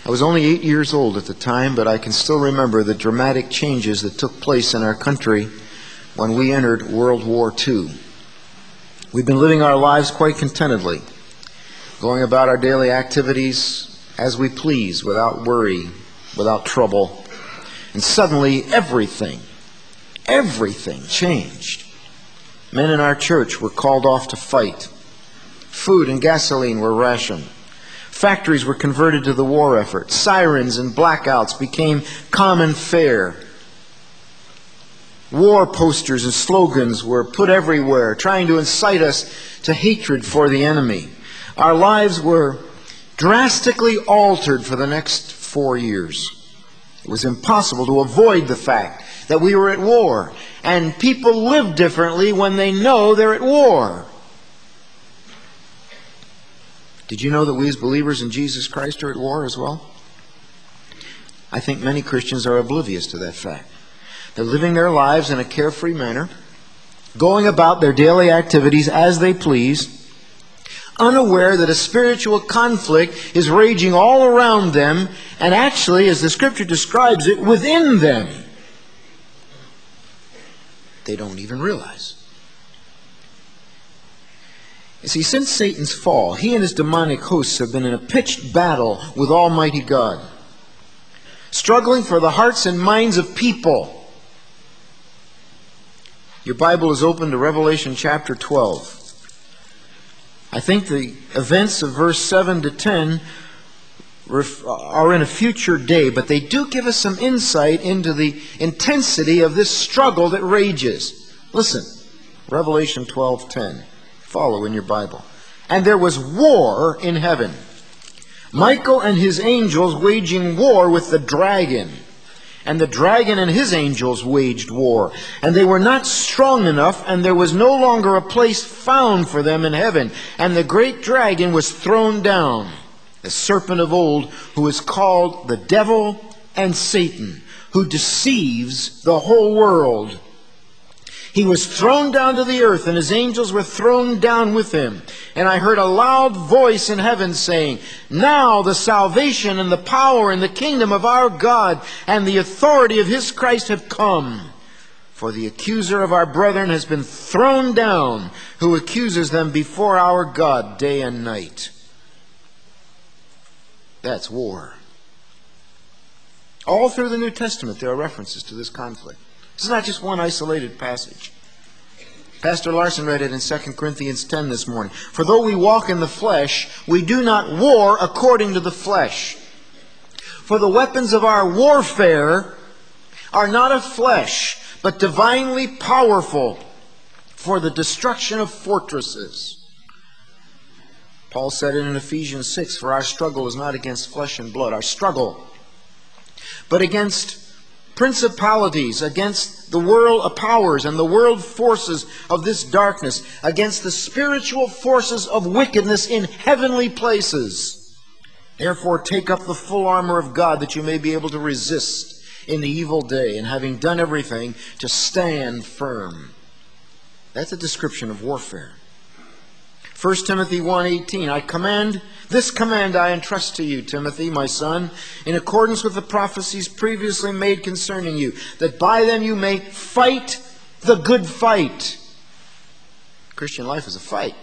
I was only 8 years old at the time, but I can still remember the dramatic changes that took place in our country when we entered World War II. We've been living our lives quite contentedly, going about our daily activities as we please, without worry, without trouble. And suddenly everything changed. Men in our church were called off to fight. Food and gasoline were rationed. Factories were converted to the war effort. Sirens and blackouts became common fare. War posters and slogans were put everywhere, trying to incite us to hatred for the enemy. Our lives were drastically altered for the next 4 years. It was impossible to avoid the fact that we were at war, and people live differently when they know they're at war. Did you know that we as believers in Jesus Christ are at war as well? I think many Christians are oblivious to that fact. They're living their lives in a carefree manner, going about their daily activities as they please, unaware that a spiritual conflict is raging all around them, and actually, as the Scripture describes it, within them. They don't even realize. You see, since Satan's fall, he and his demonic hosts have been in a pitched battle with Almighty God, struggling for the hearts and minds of people. Your Bible is open to Revelation chapter 12. I think the events of verse 7 to 10 are in a future day, but they do give us some insight into the intensity of this struggle that rages. Listen, Revelation 12:10. Follow in your Bible. And there was war in heaven. Michael and his angels waging war with the dragon. And the dragon and his angels waged war. And they were not strong enough, and there was no longer a place found for them in heaven. And the great dragon was thrown down, the serpent of old, who is called the devil and Satan, who deceives the whole world. He was thrown down to the earth, and his angels were thrown down with him. And I heard a loud voice in heaven saying, Now the salvation and the power and the kingdom of our God and the authority of his Christ have come. For the accuser of our brethren has been thrown down, who accuses them before our God day and night. That's war. All through the New Testament there are references to this conflict. This is not just one isolated passage. Pastor Larson read it in 2 Corinthians 10 this morning. For though we walk in the flesh, we do not war according to the flesh. For the weapons of our warfare are not of flesh, but divinely powerful for the destruction of fortresses. Paul said it in Ephesians 6, For our struggle is not against flesh and blood, our struggle, but against principalities, against the world powers and the world forces of this darkness, against the spiritual forces of wickedness in heavenly places. Therefore take up the full armor of God, that you may be able to resist in the evil day, and having done everything, to stand firm. That's a description of warfare. 1 Timothy 1:18, This command I entrust to you, Timothy, my son, in accordance with the prophecies previously made concerning you, that by them you may fight the good fight. Christian life is a fight.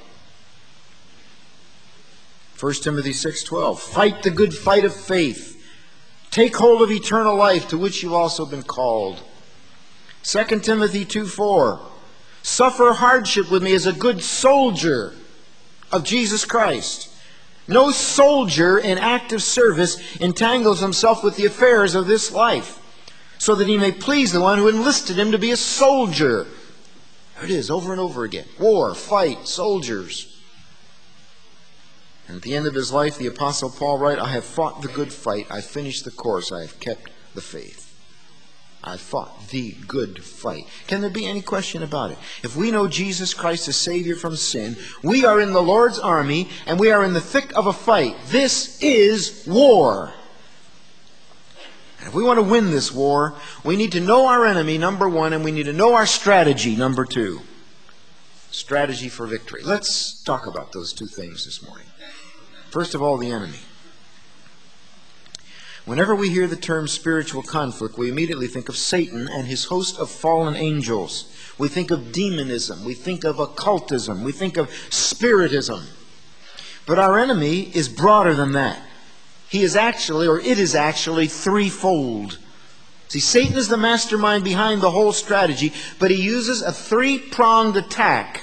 1 Timothy 6:12, Fight the good fight of faith. Take hold of eternal life, to which you've also been called. 2 Timothy 2:4, Suffer hardship with me as a good soldier of Jesus Christ. No soldier in active service entangles himself with the affairs of this life, so that he may please the one who enlisted him to be a soldier. There it is, over and over again. War, fight, soldiers. And at the end of his life, the Apostle Paul writes, I have fought the good fight, I finished the course, I have kept the faith. I fought the good fight. Can there be any question about it? If we know Jesus Christ as Savior from sin, we are in the Lord's army, and we are in the thick of a fight. This is war. And if we want to win this war, we need to know our enemy, number one, and we need to know our strategy, number two. Strategy for victory. Let's talk about those two things this morning. First of all, the enemy. Whenever we hear the term spiritual conflict, we immediately think of Satan and his host of fallen angels. We think of demonism. We think of occultism. We think of spiritism. But our enemy is broader than that. He is actually, or it is actually, threefold. See, Satan is the mastermind behind the whole strategy, but he uses a three-pronged attack.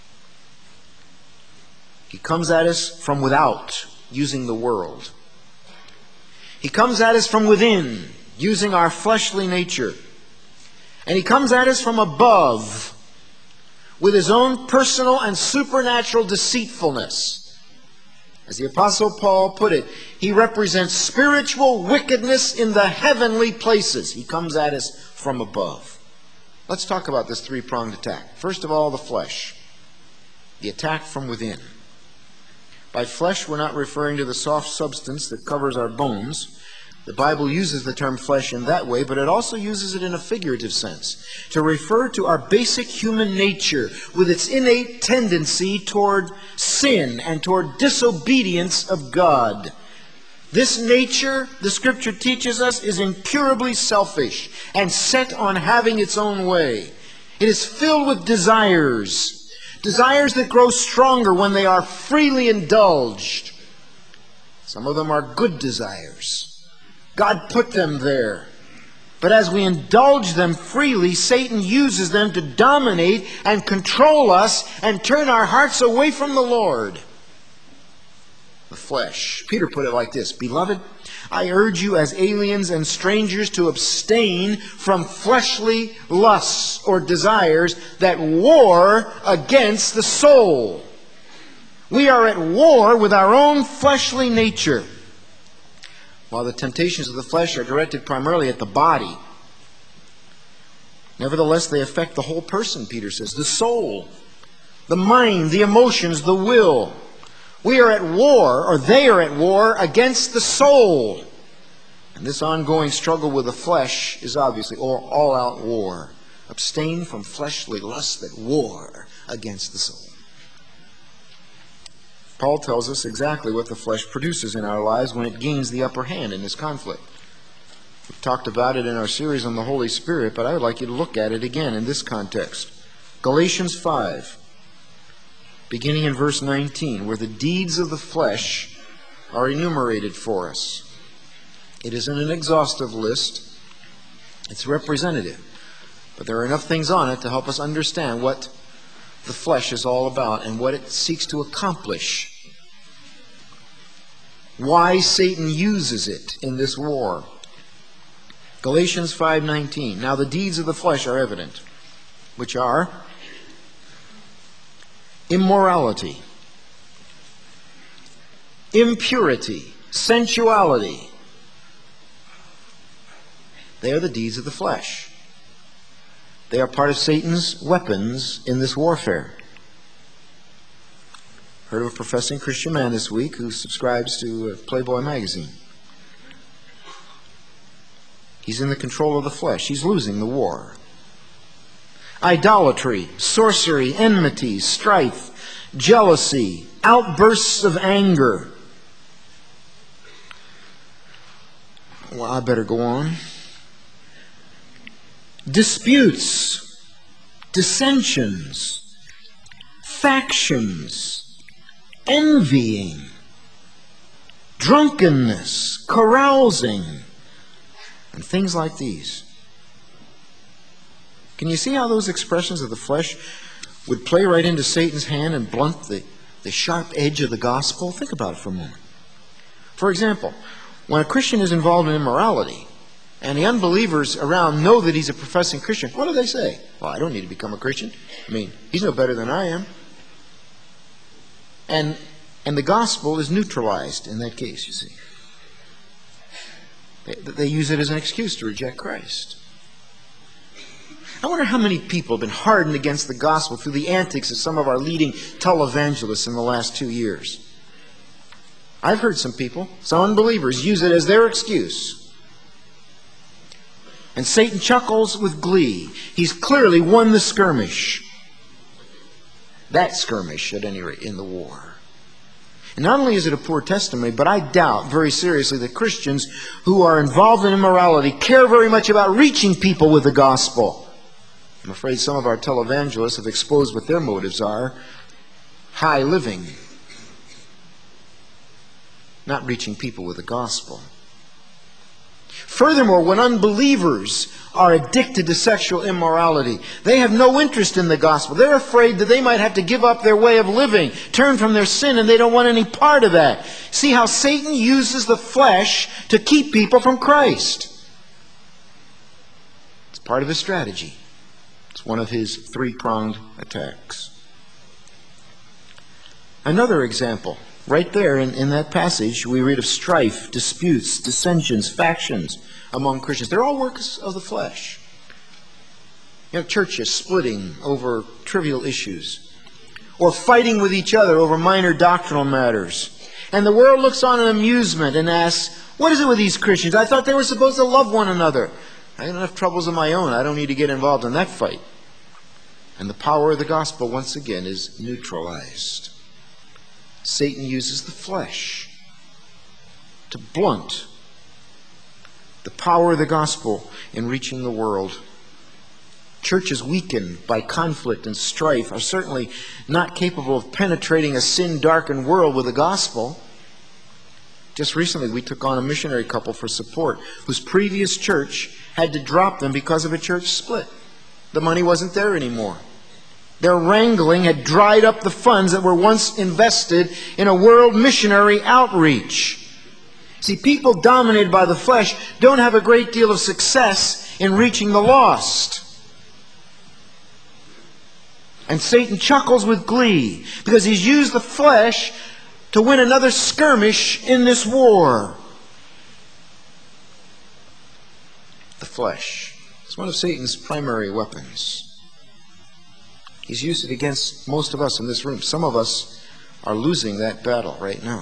He comes at us from without, using the world. He comes at us from within, using our fleshly nature. And he comes at us from above, with his own personal and supernatural deceitfulness. As the Apostle Paul put it, he represents spiritual wickedness in the heavenly places. He comes at us from above. Let's talk about this three-pronged attack. First of all, the flesh. The attack from within. By flesh, we're not referring to the soft substance that covers our bones. The Bible uses the term flesh in that way, but it also uses it in a figurative sense, to refer to our basic human nature with its innate tendency toward sin and toward disobedience of God. This nature, the Scripture teaches us, is incurably selfish and set on having its own way. It is filled with desires. Desires that grow stronger when they are freely indulged. Some of them are good desires. God put them there. But as we indulge them freely, Satan uses them to dominate and control us and turn our hearts away from the Lord. The flesh. Peter put it like this: Beloved, I urge you as aliens and strangers to abstain from fleshly lusts or desires that war against the soul. We are at war with our own fleshly nature. While the temptations of the flesh are directed primarily at the body, nevertheless they affect the whole person, Peter says. The soul, the mind, the emotions, the will. We are at war, or they are at war, against the soul. And this ongoing struggle with the flesh is obviously all-out war. Abstain from fleshly lusts that war against the soul. Paul tells us exactly what the flesh produces in our lives when it gains the upper hand in this conflict. We've talked about it in our series on the Holy Spirit, but I would like you to look at it again in this context. Galatians 5. Beginning in verse 19, where the deeds of the flesh are enumerated for us. It isn't an exhaustive list. It's representative. But there are enough things on it to help us understand what the flesh is all about and what it seeks to accomplish. Why Satan uses it in this war. Galatians 5:19. Now the deeds of the flesh are evident, which are immorality, impurity, sensuality. They are the deeds of the flesh. They are part of Satan's weapons in this warfare. Heard of a professing Christian man this week who subscribes to Playboy magazine. He's in the control of the flesh. He's losing the war. Idolatry, sorcery, enmity, strife, jealousy, outbursts of anger. Well, I better go on. Disputes, dissensions, factions, envying, drunkenness, carousing, and things like these. Can you see how those expressions of the flesh would play right into Satan's hand and blunt the sharp edge of the gospel? Think about it for a moment. For example, when a Christian is involved in immorality, and the unbelievers around know that he's a professing Christian, what do they say? Well, I don't need to become a Christian. I mean, he's no better than I am. And the gospel is neutralized in that case, you see. They use it as an excuse to reject Christ. I wonder how many people have been hardened against the gospel through the antics of some of our leading televangelists in the last 2 years. I've heard some people, some unbelievers, use it as their excuse. And Satan chuckles with glee. He's clearly won the skirmish. That skirmish, at any rate, in the war. And not only is it a poor testimony, but I doubt very seriously that Christians who are involved in immorality care very much about reaching people with the gospel. I'm afraid some of our televangelists have exposed what their motives are: high living, not reaching people with the gospel. Furthermore, when unbelievers are addicted to sexual immorality, they have no interest in the gospel. They're afraid that they might have to give up their way of living, turn from their sin, and they don't want any part of that. See how Satan uses the flesh to keep people from Christ. It's part of his strategy. It's one of his three-pronged attacks. Another example. Right there in that passage, we read of strife, disputes, dissensions, factions among Christians. They're all works of the flesh. You know, churches splitting over trivial issues, or fighting with each other over minor doctrinal matters. And the world looks on in amusement and asks, what is it with these Christians? I thought they were supposed to love one another. I got enough troubles of my own. I don't need to get involved in that fight. And the power of the gospel, once again, is neutralized. Satan uses the flesh to blunt the power of the gospel in reaching the world. Churches weakened by conflict and strife are certainly not capable of penetrating a sin-darkened world with the gospel. Just recently we took on a missionary couple for support whose previous church had to drop them because of a church split. The money wasn't there anymore. Their wrangling had dried up the funds that were once invested in a world missionary outreach. See, people dominated by the flesh don't have a great deal of success in reaching the lost. And Satan chuckles with glee because he's used the flesh to win another skirmish in this war. The flesh is one of Satan's primary weapons. He's used it against most of us in this room. Some of us are losing that battle right now.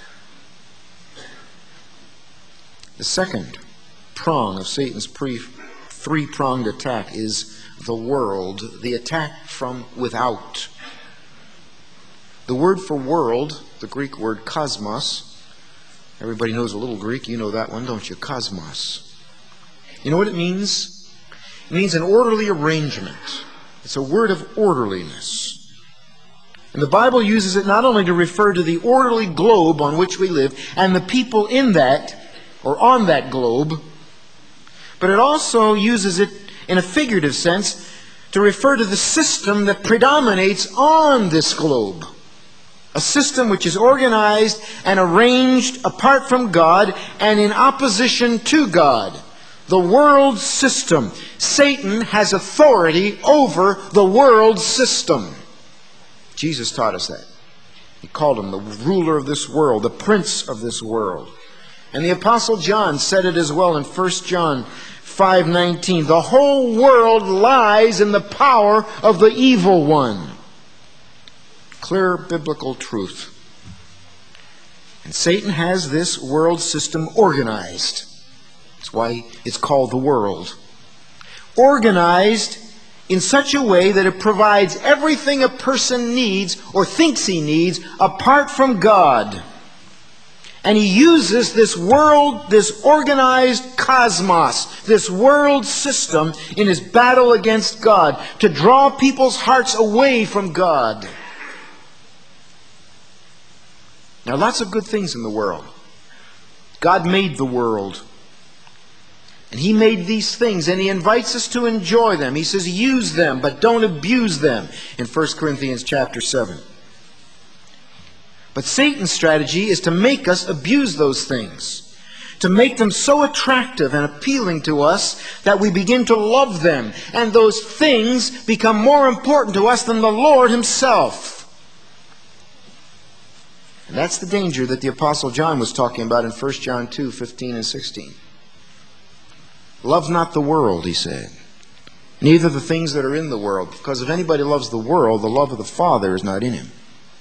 The second prong of Satan's three-pronged attack is the world, the attack from without. The word for world, the Greek word cosmos, everybody knows a little Greek, you know that one, don't you? Cosmos. You know what it means? It means an orderly arrangement. It's a word of orderliness. And the Bible uses it not only to refer to the orderly globe on which we live and the people in that, or on that globe, but it also uses it in a figurative sense to refer to the system that predominates on this globe. A system which is organized and arranged apart from God and in opposition to God. The world system. Satan has authority over the world system. Jesus taught us that. He called him the ruler of this world, the prince of this world. And the Apostle John said it as well in 1 John 5:19. The whole world lies in the power of the evil one. Clear biblical truth. And Satan has this world system organized. That's why it's called the world. Organized in such a way that it provides everything a person needs or thinks he needs apart from God. And he uses this world, this organized cosmos, this world system in his battle against God to draw people's hearts away from God. Now, lots of good things in the world. God made the world. And He made these things, and He invites us to enjoy them. He says, use them, but don't abuse them, in 1 Corinthians chapter 7. But Satan's strategy is to make us abuse those things, to make them so attractive and appealing to us that we begin to love them, and those things become more important to us than the Lord Himself. And that's the danger that the Apostle John was talking about in 1 John 2:15 and 16. Love not the world, he said, neither the things that are in the world, because if anybody loves the world, the love of the Father is not in him.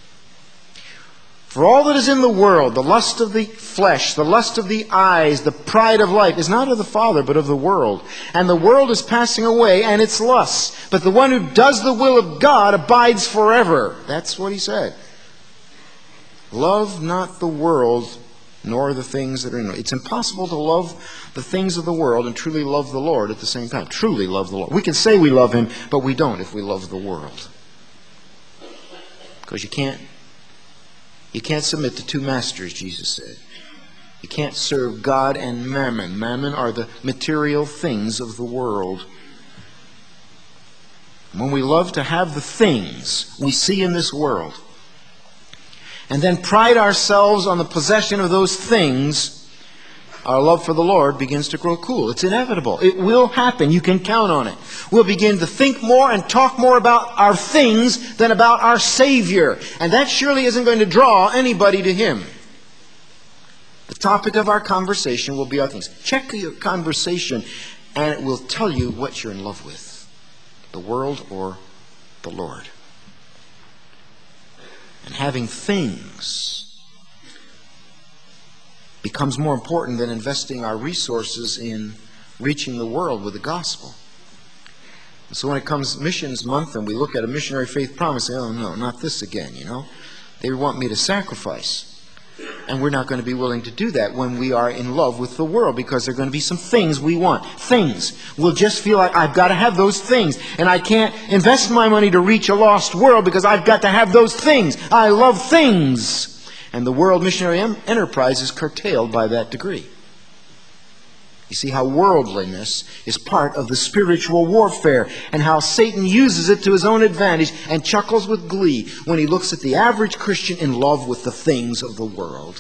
For all that is in the world, the lust of the flesh, the lust of the eyes, the pride of life, is not of the Father, but of the world. And the world is passing away, and its lusts. But the one who does the will of God abides forever. That's what he said. Love not the world, nor the things that are in it. It's impossible to love the things of the world and truly love the Lord at the same time. Truly love the Lord. We can say we love Him, but we don't if we love the world. Because you can't submit to two masters, Jesus said. You can't serve God and mammon. Mammon are the material things of the world. When we love to have the things we see in this world, and then pride ourselves on the possession of those things, our love for the Lord begins to grow cool. It's inevitable. It will happen. You can count on it. We'll begin to think more and talk more about our things than about our Savior. And that surely isn't going to draw anybody to Him. The topic of our conversation will be our things. Check your conversation and it will tell you what you're in love with. The world or the Lord. And having things becomes more important than investing our resources in reaching the world with the gospel. So when it comes Missions Month and we look at a missionary faith promise, oh no, not this again, They want me to sacrifice. And we're not going to be willing to do that when we are in love with the world, because there are going to be some things we want. Things. We'll just feel like I've got to have those things. And I can't invest my money to reach a lost world because I've got to have those things. I love things. And the world missionary enterprise is curtailed by that degree. You see how worldliness is part of the spiritual warfare and how Satan uses it to his own advantage and chuckles with glee when he looks at the average Christian in love with the things of the world.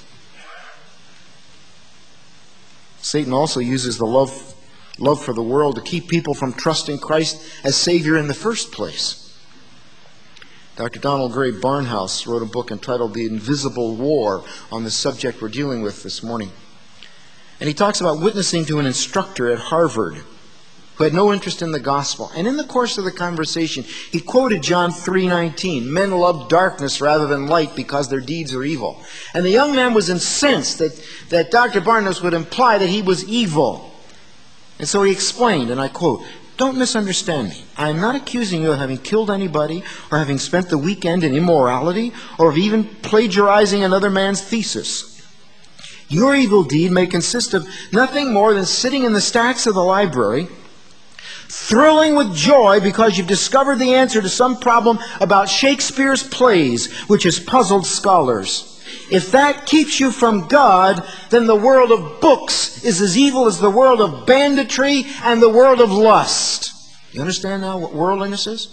Satan also uses the love for the world to keep people from trusting Christ as Savior in the first place. Dr. Donald Gray Barnhouse wrote a book entitled The Invisible War on the subject we're dealing with this morning. And he talks about witnessing to an instructor at Harvard who had no interest in the gospel. And in the course of the conversation, he quoted John 3:19, "Men love darkness rather than light because their deeds are evil." And the young man was incensed that Dr. Barnhouse would imply that he was evil. And so he explained, and I quote, "Don't misunderstand me. I am not accusing you of having killed anybody or having spent the weekend in immorality or of even plagiarizing another man's thesis. Your evil deed may consist of nothing more than sitting in the stacks of the library, thrilling with joy because you've discovered the answer to some problem about Shakespeare's plays, which has puzzled scholars. If that keeps you from God, then the world of books is as evil as the world of banditry and the world of lust." You understand now what worldliness is?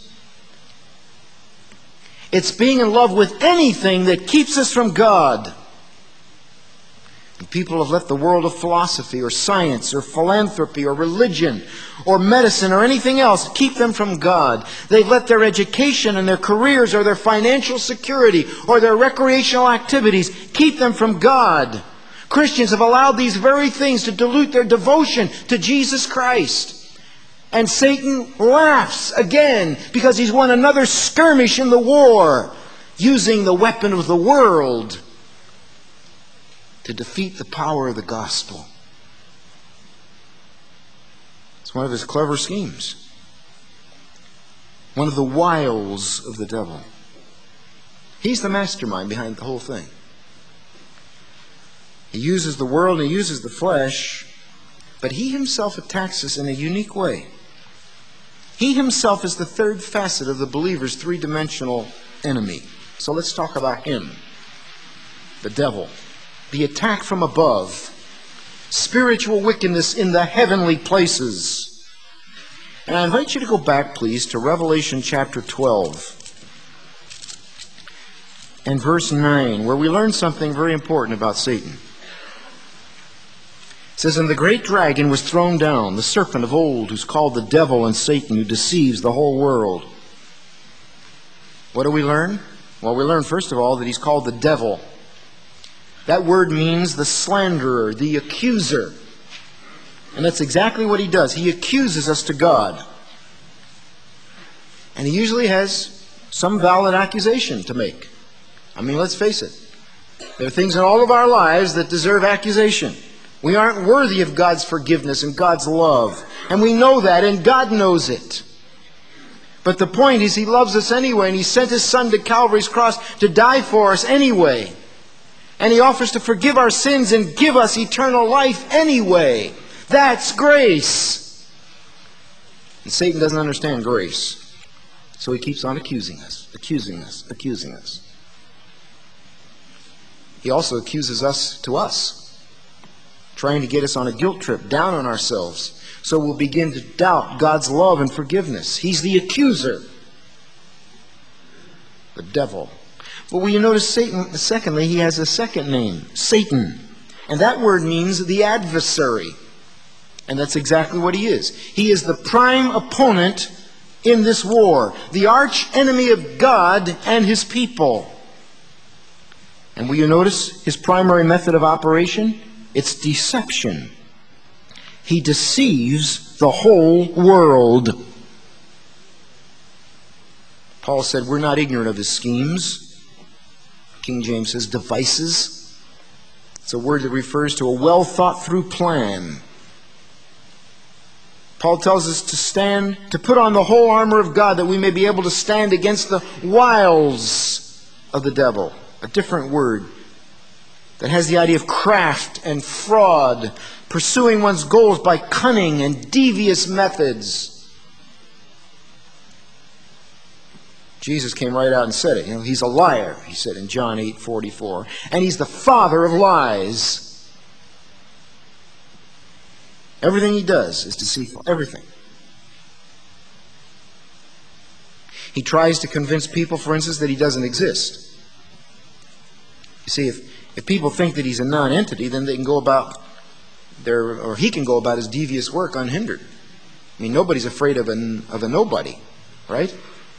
It's being in love with anything that keeps us from God. People have let the world of philosophy or science or philanthropy or religion or medicine or anything else keep them from God. They've let their education and their careers or their financial security or their recreational activities keep them from God. Christians have allowed these very things to dilute their devotion to Jesus Christ. And Satan laughs again because he's won another skirmish in the war, using the weapon of the world to defeat the power of the gospel. It's one of his clever schemes. One of the wiles of the devil. He's the mastermind behind the whole thing. He uses the world and he uses the flesh, but he himself attacks us in a unique way. He himself is the third facet of the believer's three-dimensional enemy. So let's talk about him, the devil. The attack from above, spiritual wickedness in the heavenly places. And I invite you to go back, please, to Revelation chapter 12 and verse 9, where we learn something very important about Satan. It says, "And the great dragon was thrown down, the serpent of old, who's called the devil and Satan, who deceives the whole world." What do we learn? Well, we learn, first of all, that he's called the devil. That word means the slanderer, the accuser. And that's exactly what he does. He accuses us to God. And he usually has some valid accusation to make. I mean, let's face it. There are things in all of our lives that deserve accusation. We aren't worthy of God's forgiveness and God's love. And we know that, and God knows it. But the point is, he loves us anyway, and he sent his Son to Calvary's cross to die for us anyway. And He offers to forgive our sins and give us eternal life anyway. That's grace. And Satan doesn't understand grace. So he keeps on accusing us, accusing us, accusing us. He also accuses us, trying to get us on a guilt trip, down on ourselves, so we'll begin to doubt God's love and forgiveness. He's the accuser, the devil. But when you notice Satan, secondly, he has a second name, Satan. And that word means the adversary. And that's exactly what he is. He is the prime opponent in this war, the arch enemy of God and His people. And will you notice his primary method of operation? It's deception. He deceives the whole world. Paul said, we're not ignorant of his schemes. King James says devices. It's a word that refers to a well thought through plan. Paul tells us to put on the whole armor of God that we may be able to stand against the wiles of the devil. A different word that has the idea of craft and fraud, pursuing one's goals by cunning and devious methods. Jesus came right out and said it. He's a liar, he said in John 8:44. And he's the father of lies. Everything he does is deceitful. Everything. He tries to convince people, for instance, that he doesn't exist. You see, if people think that he's a non-entity, then they can go about he can go about his devious work unhindered. I mean, nobody's afraid of a nobody, right?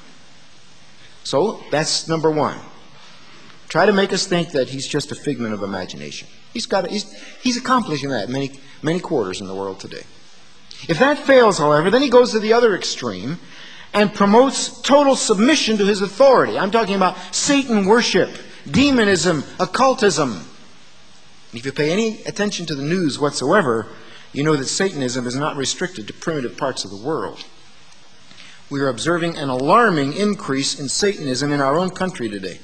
So that's number one. Try to make us think that he's just a figment of imagination. He's accomplishing that in many quarters in the world today. If that fails, however, then he goes to the other extreme and promotes total submission to his authority. I'm talking about Satan worship, demonism, occultism. If you pay any attention to the news whatsoever, you know that Satanism is not restricted to primitive parts of the world. We are observing an alarming increase in Satanism in our own country today,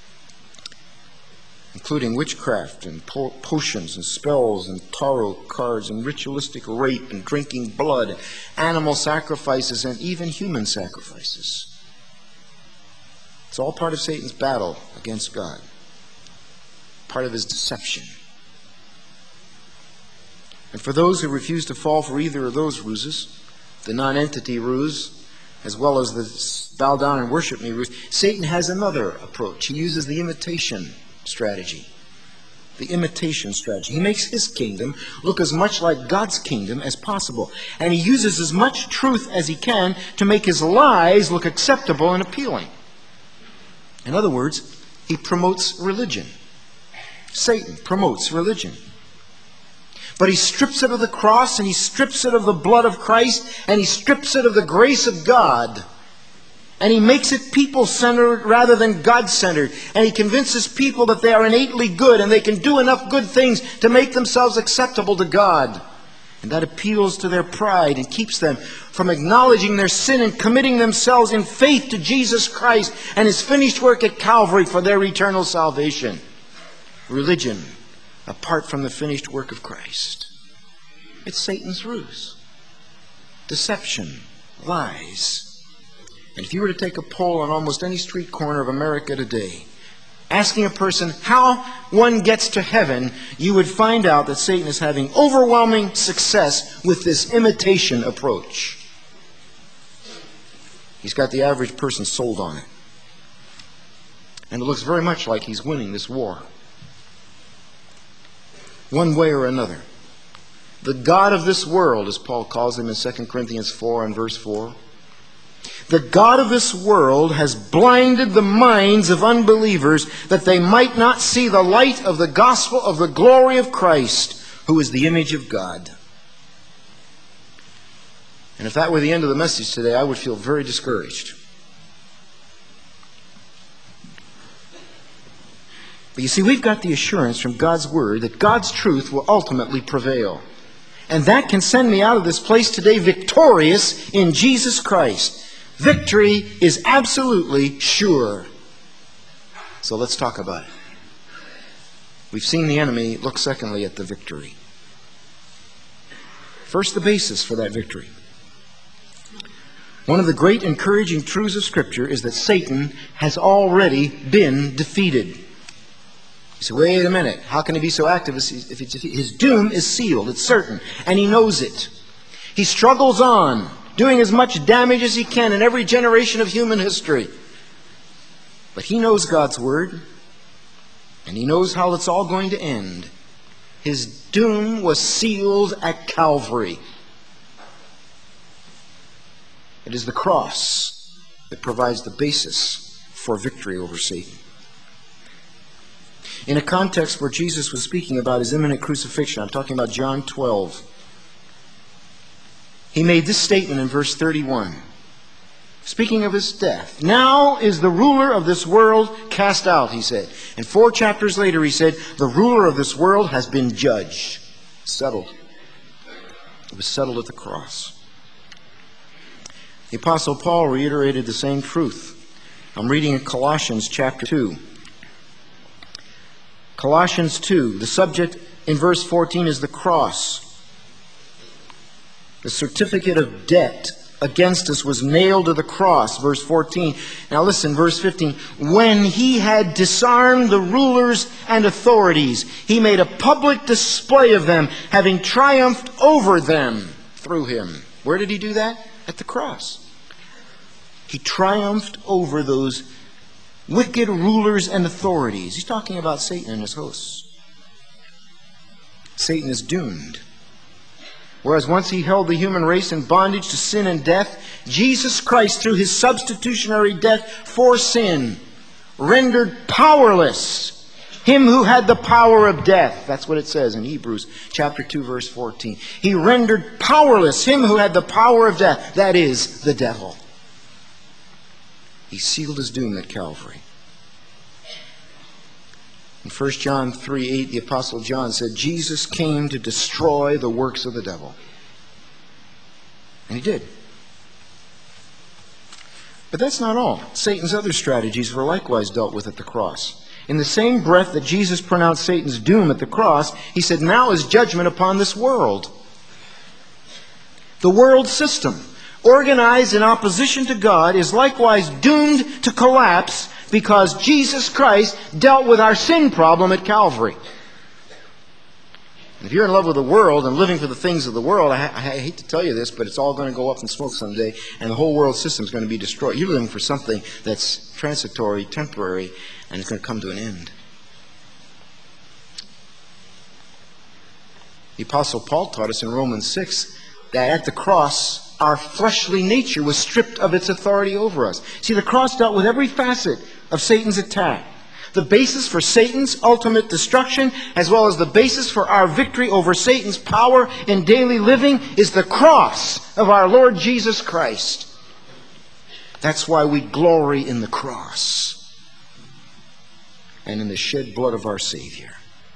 including witchcraft and potions and spells and tarot cards and ritualistic rape and drinking blood, animal sacrifices and even human sacrifices. It's all part of Satan's battle against God, part of his deception. And for those who refuse to fall for either of those ruses, the non-entity ruse, as well as the bow down and worship me ruse, Satan has another approach. He uses the imitation strategy. The imitation strategy. He makes his kingdom look as much like God's kingdom as possible. And he uses as much truth as he can to make his lies look acceptable and appealing. In other words, he promotes religion. Satan promotes religion. But he strips it of the cross, and he strips it of the blood of Christ, and he strips it of the grace of God. And he makes it people-centered rather than God-centered. And he convinces people that they are innately good and they can do enough good things to make themselves acceptable to God. And that appeals to their pride and keeps them from acknowledging their sin and committing themselves in faith to Jesus Christ and his finished work at Calvary for their eternal salvation. Religion, apart from the finished work of Christ. It's Satan's ruse. Deception, lies. And if you were to take a poll on almost any street corner of America today, asking a person how one gets to heaven, you would find out that Satan is having overwhelming success with this imitation approach. He's got the average person sold on it. And it looks very much like he's winning this war. One way or another. The God of this world, as Paul calls him in 2 Corinthians 4 and verse 4, the God of this world has blinded the minds of unbelievers that they might not see the light of the gospel of the glory of Christ, who is the image of God. And if that were the end of the message today, I would feel very discouraged. But you see, we've got the assurance from God's Word that God's truth will ultimately prevail. And that can send me out of this place today victorious in Jesus Christ. Victory is absolutely sure. So let's talk about it. We've seen the enemy. Look secondly at the victory. First, the basis for that victory. One of the great encouraging truths of Scripture is that Satan has already been defeated. You say, wait a minute, how can he be so active if his doom is sealed? It's certain, and he knows it. He struggles on, doing as much damage as he can in every generation of human history. But he knows God's Word, and he knows how it's all going to end. His doom was sealed at Calvary. It is the cross that provides the basis for victory over Satan. In a context where Jesus was speaking about his imminent crucifixion, I'm talking about John 12, he made this statement in verse 31. Speaking of his death, now is the ruler of this world cast out, he said. And 4 chapters later he said, the ruler of this world has been judged. Settled. It was settled at the cross. The Apostle Paul reiterated the same truth. I'm reading in Colossians chapter 2. Colossians 2, the subject in verse 14 is the cross. The certificate of debt against us was nailed to the cross, verse 14. Now listen, verse 15. When he had disarmed the rulers and authorities, he made a public display of them, having triumphed over them through him. Where did he do that? At the cross. He triumphed over those wicked rulers and authorities. He's talking about Satan and his hosts. Satan is doomed. Whereas once he held the human race in bondage to sin and death, Jesus Christ, through his substitutionary death for sin, rendered powerless him who had the power of death. That's what it says in Hebrews chapter 2, verse 14. He rendered powerless him who had the power of death. That is, the devil. He sealed his doom at Calvary. In 1 John 3:8, the Apostle John said, Jesus came to destroy the works of the devil. And he did. But that's not all. Satan's other strategies were likewise dealt with at the cross. In the same breath that Jesus pronounced Satan's doom at the cross, he said, now is judgment upon this world. The world system, organized in opposition to God, is likewise doomed to collapse because Jesus Christ dealt with our sin problem at Calvary. And if you're in love with the world and living for the things of the world, I hate to tell you this, but it's all going to go up in smoke someday, and the whole world system is going to be destroyed. You're living for something that's transitory, temporary, and it's going to come to an end. The Apostle Paul taught us in Romans 6 that at the cross, our fleshly nature was stripped of its authority over us. See, the cross dealt with every facet of Satan's attack. The basis for Satan's ultimate destruction, as well as the basis for our victory over Satan's power in daily living, is the cross of our Lord Jesus Christ. That's why we glory in the cross and in the shed blood of our Savior.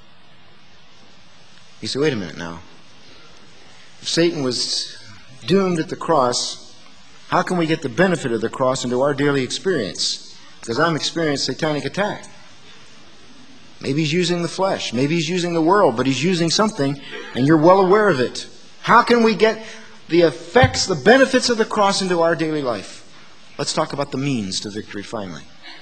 You say, wait a minute now. If Satan was doomed at the cross, how can we get the benefit of the cross into our daily experience? Because I'm experiencing satanic attack. Maybe he's using the flesh. Maybe he's using the world, but he's using something, and you're well aware of it. How can we get the effects, the benefits of the cross into our daily life? Let's talk about the means to victory finally.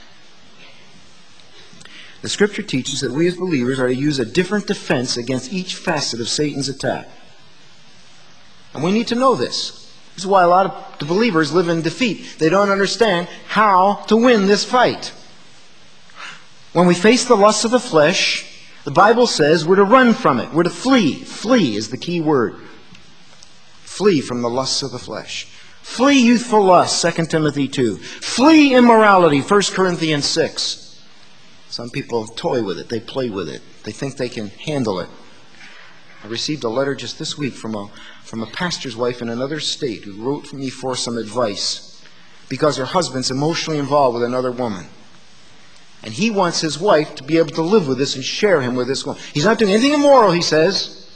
The Scripture teaches that we as believers are to use a different defense against each facet of Satan's attack. And we need to know this. This is why a lot of the believers live in defeat. They don't understand how to win this fight. When we face the lusts of the flesh, the Bible says we're to run from it. We're to flee. Flee is the key word. Flee from the lusts of the flesh. Flee youthful lust, 2 Timothy 2. Flee immorality, 1 Corinthians 6. Some people toy with it. They play with it. They think they can handle it. I received a letter just this week from a pastor's wife in another state who wrote me for some advice because her husband's emotionally involved with another woman. And he wants his wife to be able to live with this and share him with this woman. He's not doing anything immoral, he says.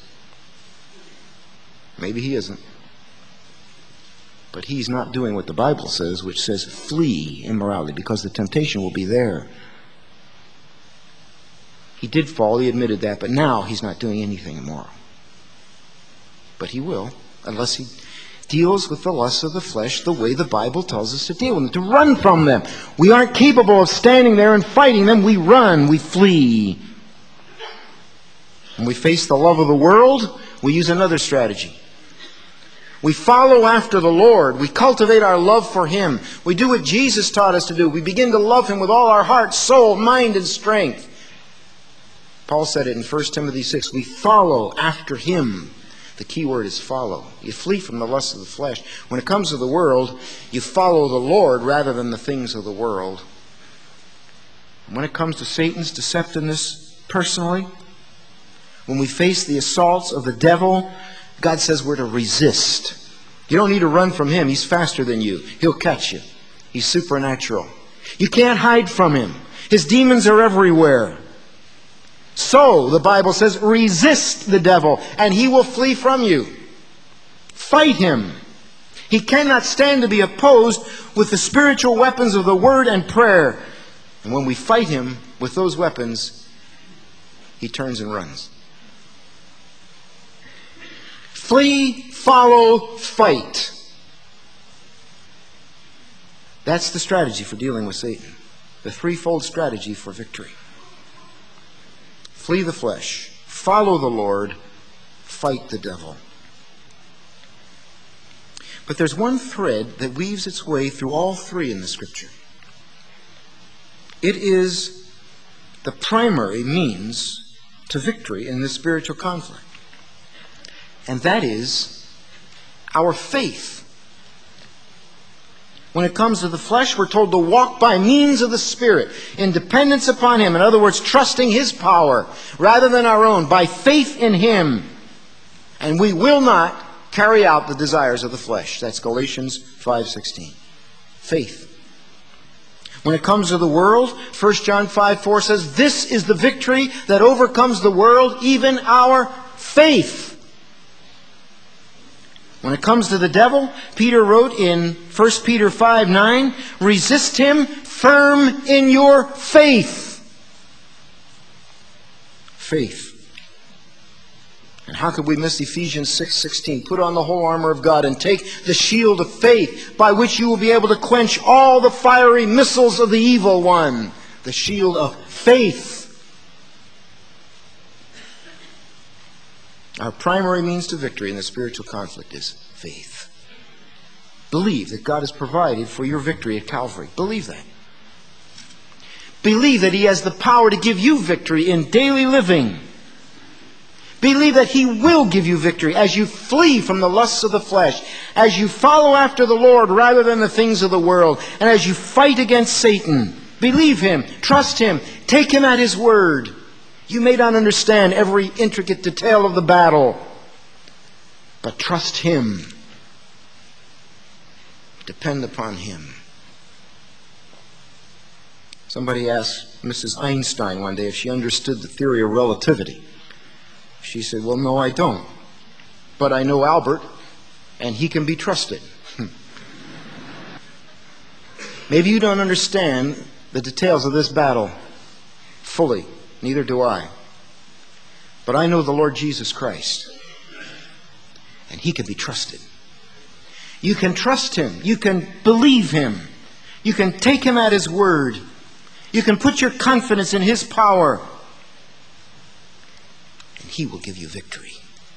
Maybe he isn't. But he's not doing what the Bible says, which says flee immorality, because the temptation will be there. He did fall, he admitted that, but now he's not doing anything immoral. But he will, unless he deals with the lusts of the flesh the way the Bible tells us to deal with them, to run from them. We aren't capable of standing there and fighting them. We run, we flee. When we face the love of the world, we use another strategy. We follow after the Lord. We cultivate our love for Him. We do what Jesus taught us to do. We begin to love Him with all our heart, soul, mind, and strength. Paul said it in 1 Timothy 6. We follow after Him. The key word is follow. You flee from the lusts of the flesh. When it comes to the world, you follow the Lord rather than the things of the world. And when it comes to Satan's deceptiveness personally, when we face the assaults of the devil, God says we're to resist. You don't need to run from him. He's faster than you. He'll catch you. He's supernatural. You can't hide from him. His demons are everywhere. So, the Bible says, resist the devil, and he will flee from you. Fight him. He cannot stand to be opposed with the spiritual weapons of the Word and prayer. And when we fight him with those weapons, he turns and runs. Flee, follow, fight. That's the strategy for dealing with Satan. The threefold strategy for victory. Flee the flesh, follow the Lord, fight the devil. But there's one thread that weaves its way through all three in the Scripture. It is the primary means to victory in this spiritual conflict. And that is our faith. When it comes to the flesh, we're told to walk by means of the Spirit, in dependence upon Him. In other words, trusting His power rather than our own, by faith in Him. And we will not carry out the desires of the flesh. That's Galatians 5:16. Faith. When it comes to the world, 1 John 5:4 says, this is the victory that overcomes the world, even our faith. When it comes to the devil, Peter wrote in 1 Peter 5:9, resist him firm in your faith. Faith. And how could we miss Ephesians 6:16? Put on the whole armor of God and take the shield of faith, by which you will be able to quench all the fiery missiles of the evil one. The shield of faith. Our primary means to victory in the spiritual conflict is faith. Believe that God has provided for your victory at Calvary. Believe that. Believe that He has the power to give you victory in daily living. Believe that He will give you victory as you flee from the lusts of the flesh, as you follow after the Lord rather than the things of the world, and as you fight against Satan. Believe Him. Trust Him. Take Him at His word. You may not understand every intricate detail of the battle, but trust Him. Depend upon Him. Somebody asked Mrs. Einstein one day if she understood the theory of relativity. She said, well, no, I don't. But I know Albert, and he can be trusted. Maybe you don't understand the details of this battle fully. Neither do I. But I know the Lord Jesus Christ. And He can be trusted. You can trust Him. You can believe Him. You can take Him at His word. You can put your confidence in His power. And He will give you victory.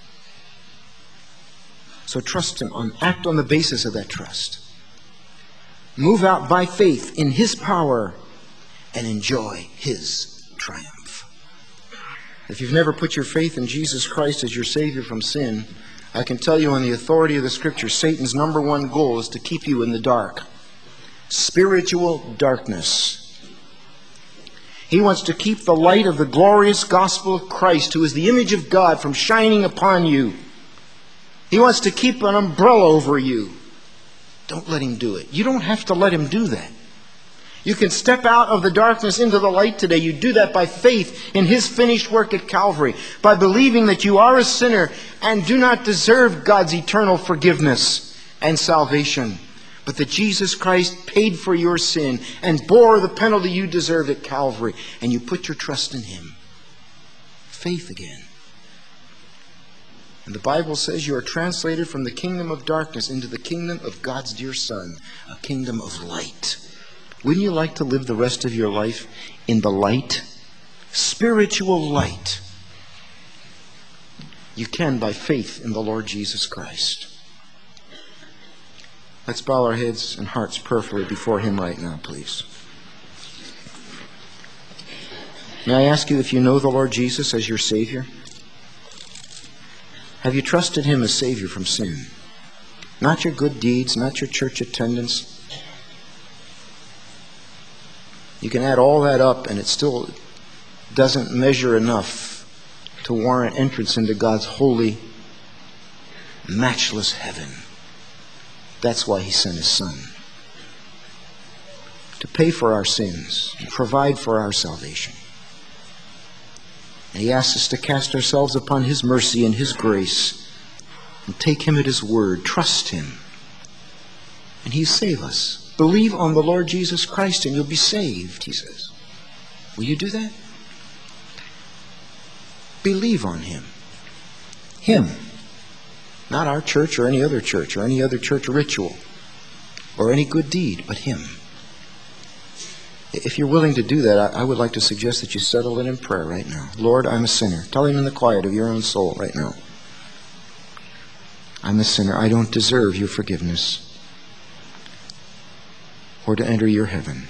So trust Him. Act on the basis of that trust. Move out by faith in His power and enjoy His triumph. If you've never put your faith in Jesus Christ as your Savior from sin, I can tell you on the authority of the Scripture, Satan's number one goal is to keep you in the dark. Spiritual darkness. He wants to keep the light of the glorious gospel of Christ, who is the image of God, from shining upon you. He wants to keep an umbrella over you. Don't let him do it. You don't have to let him do that. You can step out of the darkness into the light today. You do that by faith in His finished work at Calvary, by believing that you are a sinner and do not deserve God's eternal forgiveness and salvation, but that Jesus Christ paid for your sin and bore the penalty you deserved at Calvary, and you put your trust in Him. faith again. And the Bible says you are translated from the kingdom of darkness into the kingdom of God's dear Son, a kingdom of light. Wouldn't you like to live the rest of your life in the light? Spiritual light. You can by faith in the Lord Jesus Christ. Let's bow our heads and hearts prayerfully before Him right now, please. May I ask you if you know the Lord Jesus as your Savior? Have you trusted Him as Savior from sin? Not your good deeds, not your church attendance. You can add all that up and it still doesn't measure enough to warrant entrance into God's holy, matchless heaven. That's why He sent His Son. To pay for our sins and provide for our salvation. And He asks us to cast ourselves upon His mercy and His grace and take Him at His word. Trust Him. And He'll save us. Believe on the Lord Jesus Christ and you'll be saved, He says. Will you do that? Believe on Him. Him. Not our church or any other church ritual or any good deed, but Him. If you're willing to do that, I would like to suggest that you settle it in prayer right now. Lord, I'm a sinner. Tell Him in the quiet of your own soul right now. I'm a sinner. I don't deserve your forgiveness or to enter your heaven.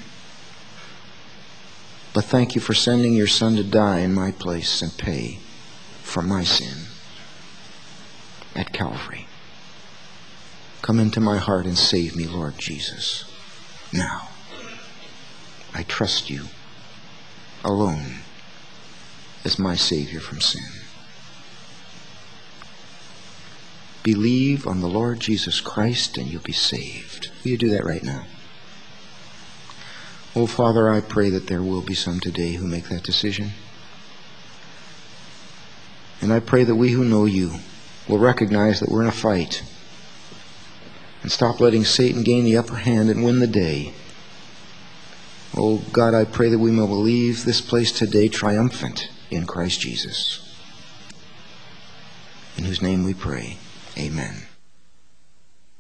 But thank you for sending your Son to die in my place and pay for my sin at Calvary. Come into my heart and save me, Lord Jesus. Now, I trust you alone as my Savior from sin. Believe on the Lord Jesus Christ and you'll be saved. Will you do that right now? Oh, Father, I pray that there will be some today who make that decision. And I pray that we who know you will recognize that we're in a fight and stop letting Satan gain the upper hand and win the day. Oh, God, I pray that we may leave this place today triumphant in Christ Jesus. In whose name we pray. Amen.